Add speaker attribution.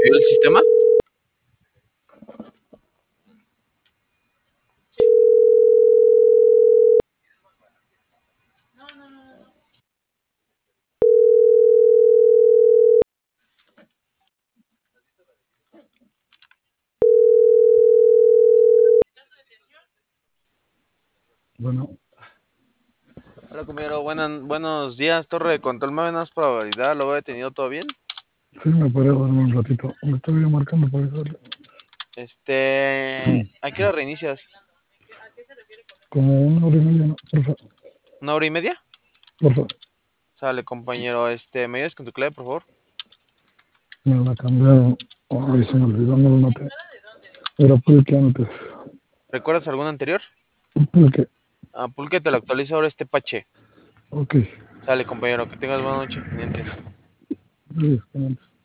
Speaker 1: vio el sistema?
Speaker 2: Bueno,
Speaker 1: Hola, compañero. Buenos días. Torre de control, más o menos probabilidad. ¿Lo veo detenido todo bien?
Speaker 2: sí me podría dormir un ratito. Me estoy marcando por eso.
Speaker 1: ¿A qué hora reinicias?
Speaker 2: Como una hora y media, ¿no? Porfa,
Speaker 1: ¿Una hora y media?
Speaker 2: porfa.
Speaker 1: Sale, compañero. ¿Me ayudas con tu clave, por favor?
Speaker 2: Me la cambiaron. Ay, se me olvidó, no lo noté. Era pulque antes.
Speaker 1: ¿Recuerdas alguna anterior?
Speaker 2: Pulque.
Speaker 1: Pulque te lo actualiza ahora este Pache.
Speaker 2: Ok.
Speaker 1: Sale, compañero. Que tengas buena noche, pendientes.
Speaker 2: Sí, excelente.